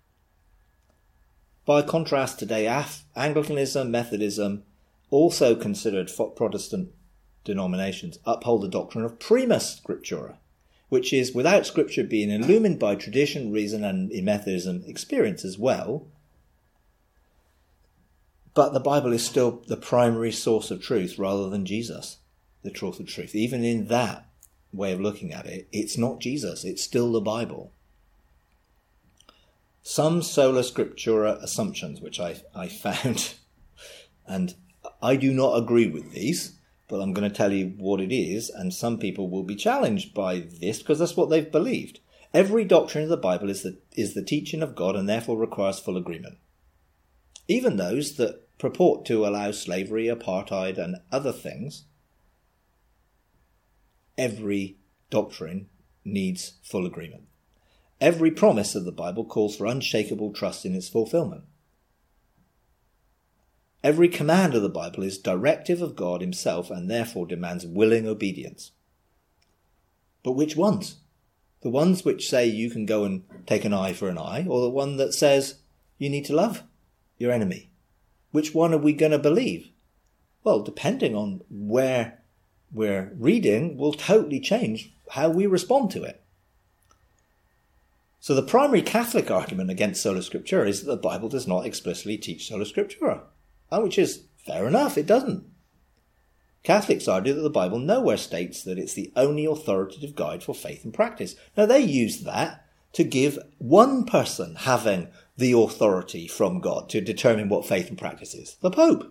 A: By contrast, today, Anglicanism, Methodism, also considered Protestant denominations, uphold the doctrine of primus scriptura, which is without Scripture being illumined by tradition, reason, and in Methodism, experience as well. But the Bible is still the primary source of truth rather than Jesus, the truth of truth. Even in that way of looking at it, it's not Jesus, it's still the Bible. Some sola scriptura assumptions, which I, I found, and I do not agree with these, but I'm going to tell you what it is, and some people will be challenged by this because that's what they've believed. Every doctrine of the Bible is the, is the teaching of God and therefore requires full agreement. even those that purport to allow slavery, apartheid, and other things, every doctrine needs full agreement. Every promise of the Bible calls for unshakable trust in its fulfillment. Every command of the Bible is directive of God himself and therefore demands willing obedience. But which ones? The ones which say you can go and take an eye for an eye, or the one that says you need to love your enemy? Which one are we going to believe? Well, depending on where we're reading will totally change how we respond to it. So the primary Catholic argument against Sola Scriptura is that the Bible does not explicitly teach Sola Scriptura, which is fair enough, it doesn't. Catholics argue that the Bible nowhere states that it's the only authoritative guide for faith and practice. Now, they use that to give one person having the authority from God to determine what faith and practice is, the Pope.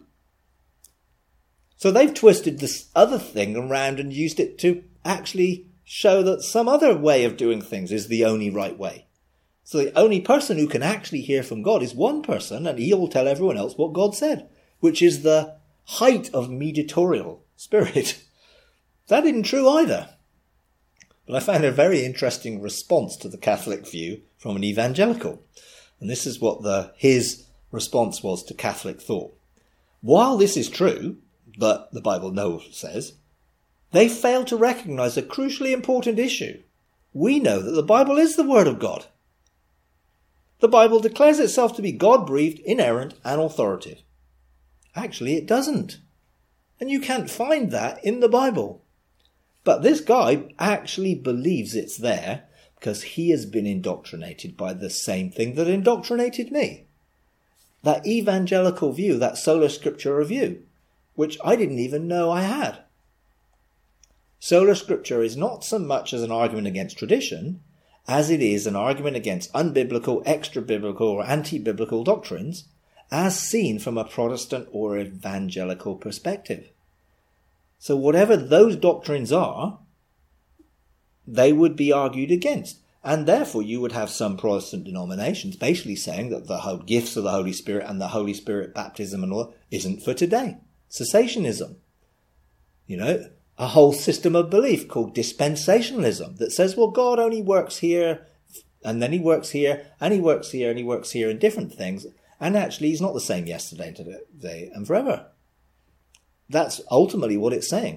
A: So they've twisted this other thing around and used it to actually show that some other way of doing things is the only right way. So the only person who can actually hear from God is one person, and he will tell everyone else what God said, which is the height of mediatorial spirit. That isn't true either. But I found a very interesting response to the Catholic view from an evangelical. And this is what the his response was to Catholic thought. While this is true, but the Bible no says, they fail to recognize a crucially important issue. We know that the Bible is the Word of God. The Bible declares itself to be God-breathed, inerrant, and authoritative. Actually, it doesn't. And you can't find that in the Bible. But this guy actually believes it's there because he has been indoctrinated by the same thing that indoctrinated me. That evangelical view, that Sola Scriptura view, which I didn't even know I had. Sola Scriptura is not so much as an argument against tradition as it is an argument against unbiblical, extra-biblical, or anti-biblical doctrines, as seen from a Protestant or evangelical perspective. So whatever those doctrines are, they would be argued against. And therefore you would have some Protestant denominations basically saying that the whole gifts of the Holy Spirit and the Holy Spirit baptism and all isn't for today. Cessationism. You know, a whole system of belief called dispensationalism that says, well, God only works here, and then he works here, and he works here, and he works here in different things. And actually, he's not the same yesterday, today, and forever. That's ultimately what it's saying.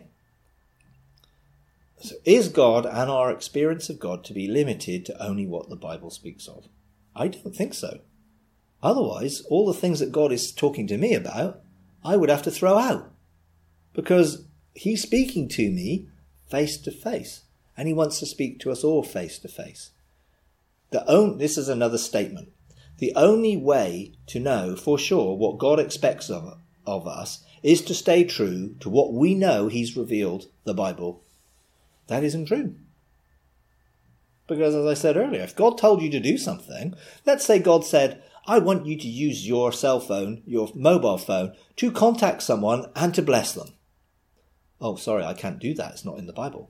A: So is God and our experience of God to be limited to only what the Bible speaks of? I don't think so. Otherwise, all the things that God is talking to me about, I would have to throw out. Because he's speaking to me face to face. And he wants to speak to us all face to face. The only, this is another statement. The only way to know for sure what God expects of, of us is to stay true to what we know he's revealed, the Bible. That isn't true. Because as I said earlier, if God told you to do something, let's say God said, I want you to use your cell phone, your mobile phone, to contact someone and to bless them. Oh, sorry, I can't do that. It's not in the Bible.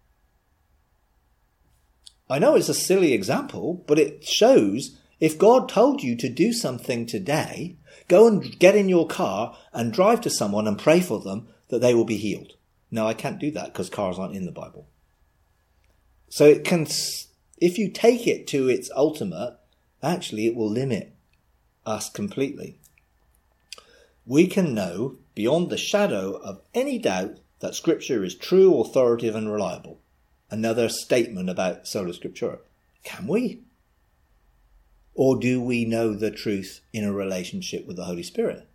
A: I know it's a silly example, but it shows if God told you to do something today, go and get in your car and drive to someone and pray for them that they will be healed. No, I can't do that because cars aren't in the Bible. So it can, if you take it to its ultimate, actually it will limit us completely. We can know beyond the shadow of any doubt that Scripture is true, authoritative and reliable. Another statement about Sola Scriptura. Can we? Or do we know the truth in a relationship with the Holy Spirit?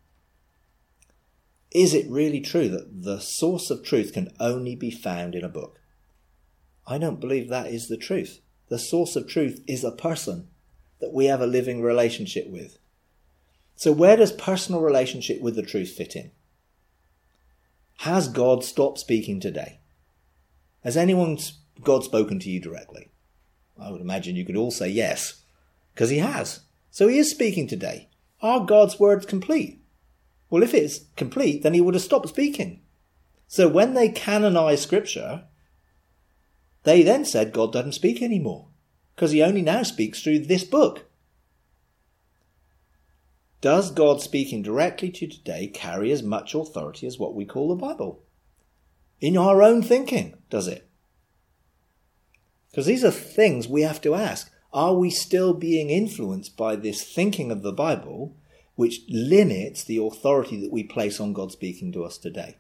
A: Is it really true that the source of truth can only be found in a book? I don't believe that is the truth. The source of truth is a person that we have a living relationship with. So where does personal relationship with the truth fit in? Has God stopped speaking today? Has anyone, God spoken to you directly? I would imagine you could all say yes. Because he has. So he is speaking today. Are God's words complete? Well, if it's complete, then he would have stopped speaking. So when they canonized Scripture, they then said God doesn't speak anymore. Because he only now speaks through this book. Does God speaking directly to you today carry as much authority as what we call the Bible? In our own thinking, does it? Because these are things we have to ask. Are we still being influenced by this thinking of the Bible, which limits the authority that we place on God speaking to us today?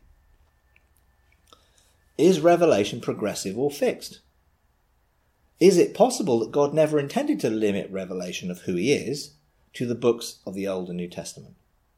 A: Is revelation progressive or fixed? Is it possible that God never intended to limit revelation of who he is to the books of the Old and New Testament?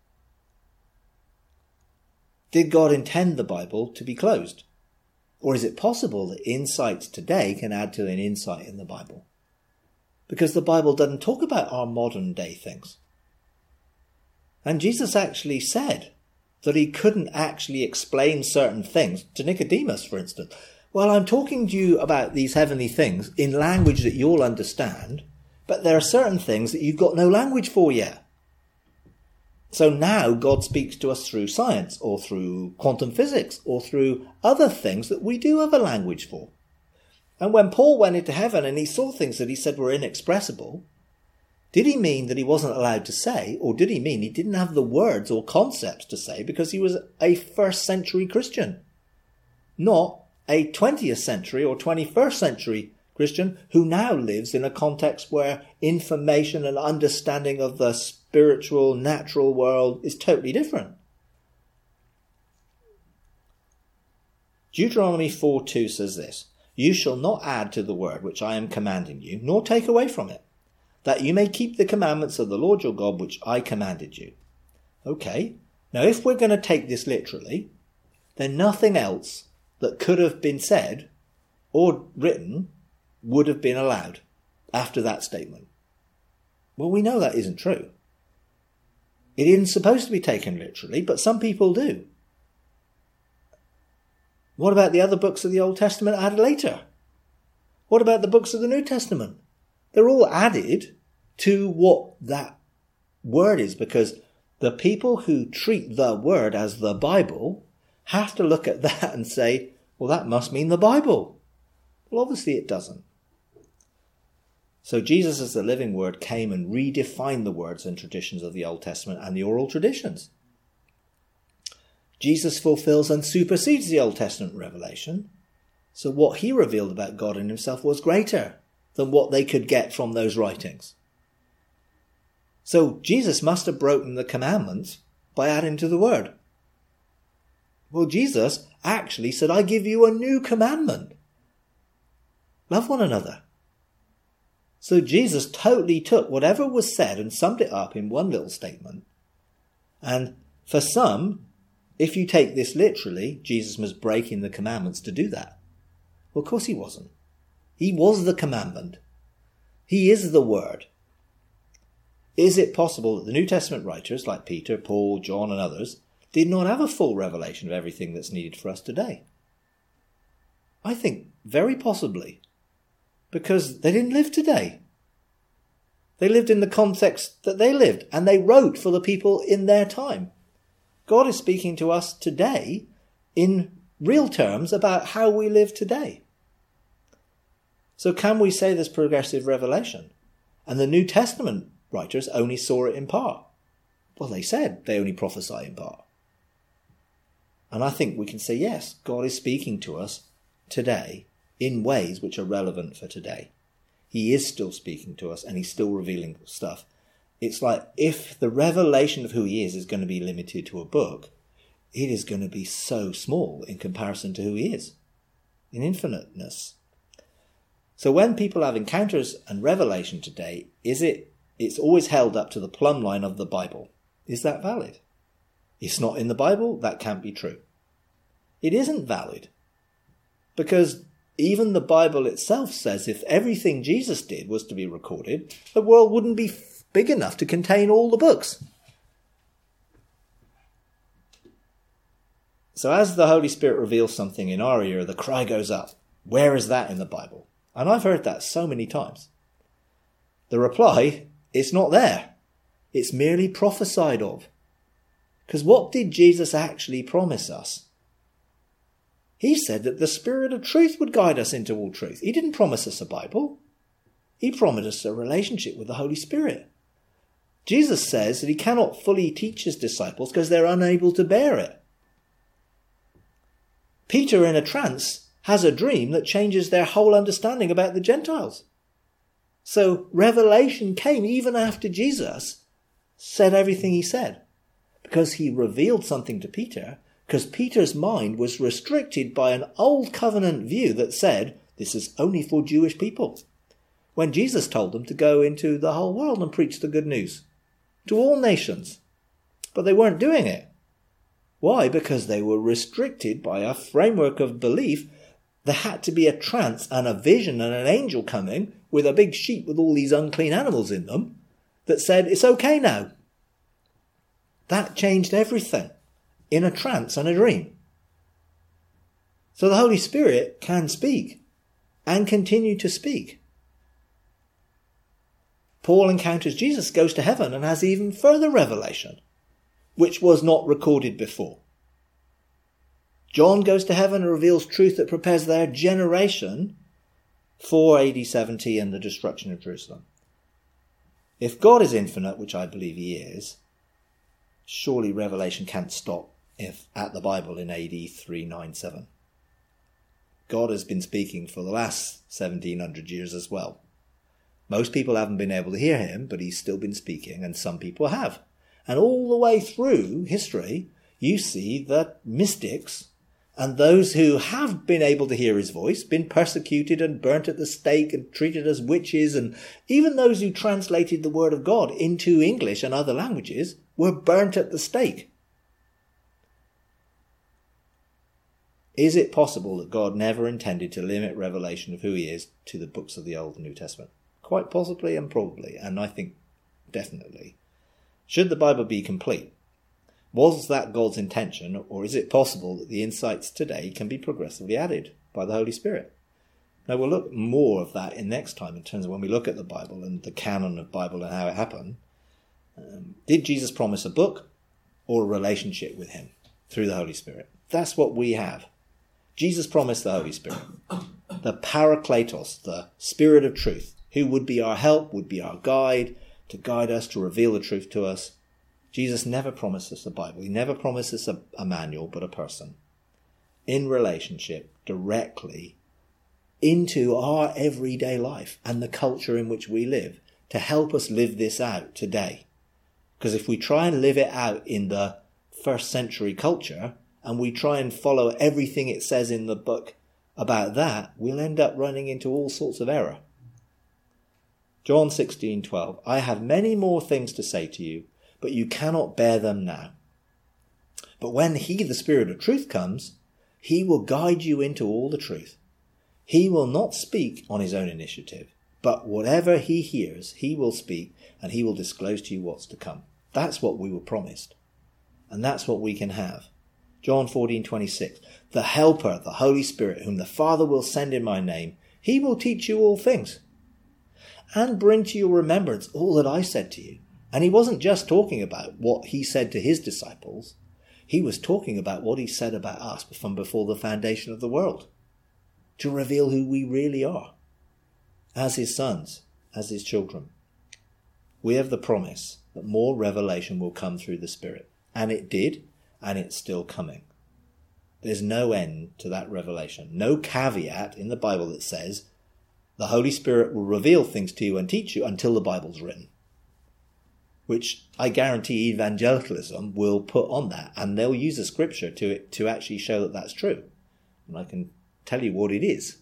A: Did God intend the Bible to be closed? Or is it possible that insights today can add to an insight in the Bible? Because the Bible doesn't talk about our modern day things. And Jesus actually said that he couldn't actually explain certain things to Nicodemus, for instance. Well, I'm talking to you about these heavenly things in language that you'll understand, but there are certain things that you've got no language for yet. So now God speaks to us through science or through quantum physics or through other things that we do have a language for. And when Paul went into heaven and he saw things that he said were inexpressible, did he mean that he wasn't allowed to say, or did he mean he didn't have the words or concepts to say because he was a first century Christian, not a twentieth century or twenty-first century Christian who now lives in a context where information and understanding of the spiritual, natural world is totally different? Deuteronomy four two says this: "You shall not add to the word which I am commanding you, nor take away from it, that you may keep the commandments of the Lord your God which I commanded you." Okay, now if we're going to take this literally, then nothing else that could have been said or written would have been allowed after that statement. Well, we know that isn't true. It isn't supposed to be taken literally, but some people do. What about the other books of the Old Testament added later? What about the books of the New Testament? They're all added to what that word is, because the people who treat the word as the Bible have to look at that and say, well, that must mean the Bible. Well, obviously it doesn't. So Jesus as the living word came and redefined the words and traditions of the Old Testament and the oral traditions. Jesus fulfills and supersedes the Old Testament revelation. So what he revealed about God and himself was greater than what they could get from those writings. So Jesus must have broken the commandments by adding to the word. Well, Jesus actually said, I give you a new commandment. Love one another. So Jesus totally took whatever was said and summed it up in one little statement. And for some, if you take this literally, Jesus was breaking the commandments to do that. Well, of course he wasn't. He was the commandment. He is the word. Is it possible that the New Testament writers like Peter, Paul, John and others did not have a full revelation of everything that's needed for us today? I think very possibly, because they didn't live today. They lived in the context that they lived, and they wrote for the people in their time. God is speaking to us today in real terms about how we live today. So can we say there's progressive revelation? And the New Testament writers only saw it in part. Well, they said they only prophesy in part. And I think we can say, yes, God is speaking to us today in ways which are relevant for today. He is still speaking to us and he's still revealing stuff. It's like if the revelation of who he is is going to be limited to a book, it is going to be so small in comparison to who he is, in infiniteness. So when people have encounters and revelation today, is it, it's always held up to the plumb line of the Bible. Is that valid? It's not in the Bible, that can't be true. It isn't valid. Because even the Bible itself says if everything Jesus did was to be recorded, the world wouldn't be big enough to contain all the books. So as the Holy Spirit reveals something in our ear, the cry goes up, where is that in the Bible? And I've heard that so many times. The reply, it's not there. It's merely prophesied of. Because what did Jesus actually promise us? He said that the Spirit of truth would guide us into all truth. He didn't promise us a Bible. He promised us a relationship with the Holy Spirit. Jesus says that he cannot fully teach his disciples because they're unable to bear it. Peter, in a trance, has a dream that changes their whole understanding about the Gentiles. So revelation came even after Jesus said everything he said, because he revealed something to Peter, because Peter's mind was restricted by an old covenant view that said this is only for Jewish people, when Jesus told them to go into the whole world and preach the good news to all nations. But they weren't doing it. Why? Because they were restricted by a framework of belief. There had to be a trance and a vision and an angel coming with a big sheep with all these unclean animals in them that said, it's okay now. That changed everything in a trance and a dream. So the Holy Spirit can speak and continue to speak. Paul encounters Jesus, goes to heaven, and has even further revelation, which was not recorded before. John goes to heaven and reveals truth that prepares their generation for A D seventy and the destruction of Jerusalem. If God is infinite, which I believe he is, surely revelation can't stop if at the Bible in A D three ninety-seven. God has been speaking for the last seventeen hundred years as well. Most people haven't been able to hear him, but he's still been speaking, and some people have. And all the way through history, you see that mystics and those who have been able to hear his voice, been persecuted and burnt at the stake and treated as witches, and even those who translated the word of God into English and other languages were burnt at the stake. Is it possible that God never intended to limit revelation of who he is to the books of the Old and New Testament? Quite possibly and probably, and I think definitely. Should the Bible be complete? Was that God's intention, or is it possible that the insights today can be progressively added by the Holy Spirit? Now we'll look more of that in next time in terms of when we look at the Bible and the canon of Bible and how it happened. Um, did Jesus promise a book or a relationship with him through the Holy Spirit? That's what we have. Jesus promised the Holy Spirit, the Parakletos, the Spirit of truth, who would be our help, would be our guide, to guide us, to reveal the truth to us. Jesus never promised us a Bible. He never promised us a, a manual, but a person in relationship directly into our everyday life and the culture in which we live to help us live this out today. Because if we try and live it out in the first century culture and we try and follow everything it says in the book about that, we'll end up running into all sorts of error. John sixteen twelve, I have many more things to say to you, but you cannot bear them now. But when he, the Spirit of truth, comes, he will guide you into all the truth. He will not speak on his own initiative, but whatever he hears, he will speak, and he will disclose to you what's to come. That's what we were promised. And that's what we can have. John fourteen twenty-six, the Helper, the Holy Spirit, whom the Father will send in my name, he will teach you all things and bring to your remembrance all that I said to you. And he wasn't just talking about what he said to his disciples. He was talking about what he said about us from before the foundation of the world, to reveal who we really are as his sons, as his children. We have the promise that more revelation will come through the Spirit. And it did, and it's still coming. There's no end to that revelation. No caveat in the Bible that says the Holy Spirit will reveal things to you and teach you until the Bible's written. Which I guarantee evangelicalism will put on that. And they'll use a scripture to to actually show that that's true. And I can tell you what it is.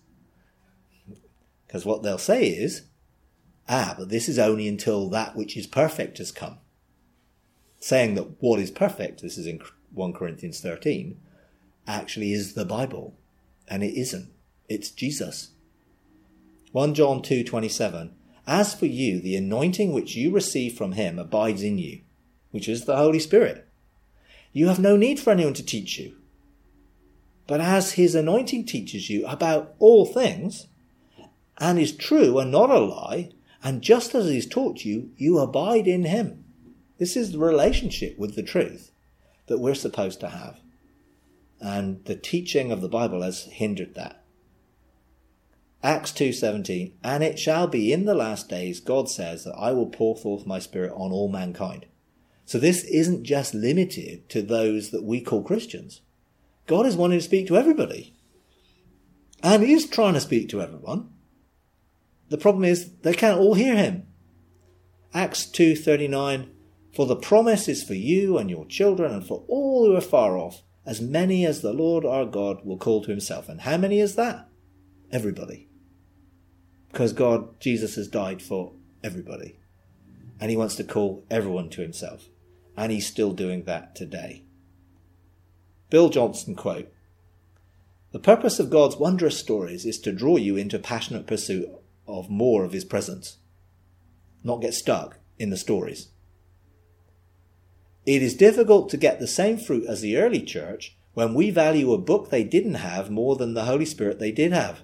A: Because what they'll say is, ah, but this is only until that which is perfect has come. Saying that what is perfect, this is in First Corinthians thirteen, actually is the Bible. And it isn't. It's Jesus. First John two twenty-seven, as for you, the anointing which you receive from him abides in you, which is the Holy Spirit. You have no need for anyone to teach you. But as his anointing teaches you about all things, and is true and not a lie, and just as he's taught you, you abide in him. This is the relationship with the truth that we're supposed to have. And the teaching of the Bible has hindered that. Acts two seventeen, and it shall be in the last days, God says, that I will pour forth my Spirit on all mankind. So this isn't just limited to those that we call Christians. God is wanting to speak to everybody. And he is trying to speak to everyone. The problem is they can't all hear him. Acts two thirty-nine, for the promise is for you and your children and for all who are far off, as many as the Lord our God will call to himself. And how many is that? Everybody. Because God, Jesus has died for everybody. And he wants to call everyone to himself. And he's still doing that today. Bill Johnson quote, the purpose of God's wondrous stories is to draw you into passionate pursuit of more of his presence. Not get stuck in the stories. It is difficult to get the same fruit as the early church when we value a book they didn't have more than the Holy Spirit they did have.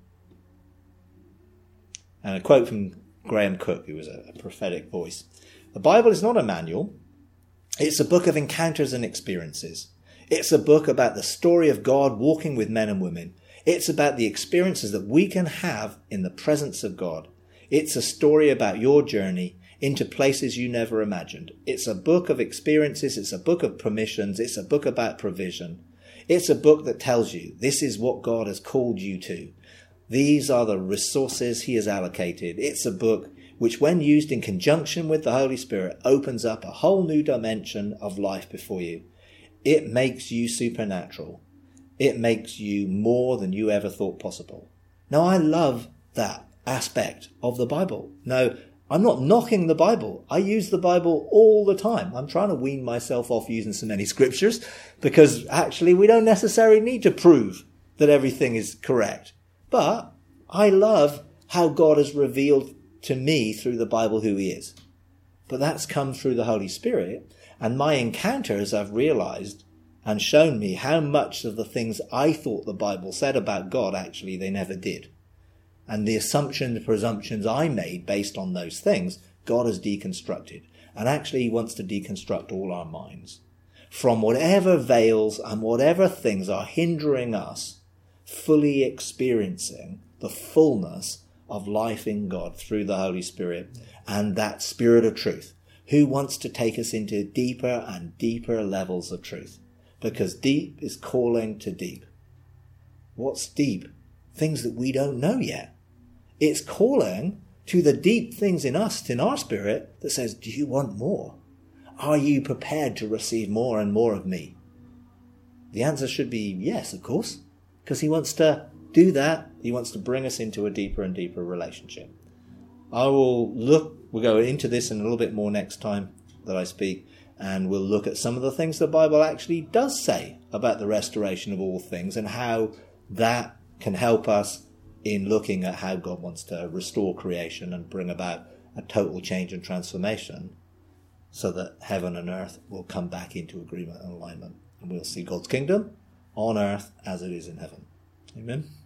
A: And a quote from Graham Cook, who was a prophetic voice. The Bible is not a manual. It's a book of encounters and experiences. It's a book about the story of God walking with men and women. It's about the experiences that we can have in the presence of God. It's a story about your journey into places you never imagined. It's a book of experiences. It's a book of permissions. It's a book about provision. It's a book that tells you this is what God has called you to. These are the resources he has allocated. It's a book which, when used in conjunction with the Holy Spirit, opens up a whole new dimension of life before you. It makes you supernatural. It makes you more than you ever thought possible. Now, I love that aspect of the Bible. Now, I'm not knocking the Bible. I use the Bible all the time. I'm trying to wean myself off using so many scriptures because actually we don't necessarily need to prove that everything is correct. But I love how God has revealed to me through the Bible who he is. But that's come through the Holy Spirit. And my encounters have realized and shown me how much of the things I thought the Bible said about God, actually they never did. And the assumptions, presumptions I made based on those things, God has deconstructed. And actually he wants to deconstruct all our minds. From whatever veils and whatever things are hindering us fully experiencing the fullness of life in God through the Holy Spirit and that Spirit of truth, who wants to take us into deeper and deeper levels of truth. Because deep is calling to deep. What's deep? Things that we don't know yet. It's calling to the deep things in us, in our spirit, that says, do you want more? Are you prepared to receive more and more of me? The answer should be yes, of course, because he wants to do that. He wants to bring us into a deeper and deeper relationship. I will look, we'll go into this in a little bit more next time that I speak, and we'll look at some of the things the Bible actually does say about the restoration of all things and how that can help us in looking at how God wants to restore creation and bring about a total change and transformation so that heaven and earth will come back into agreement and alignment. And we'll see God's kingdom on earth as it is in heaven. Amen.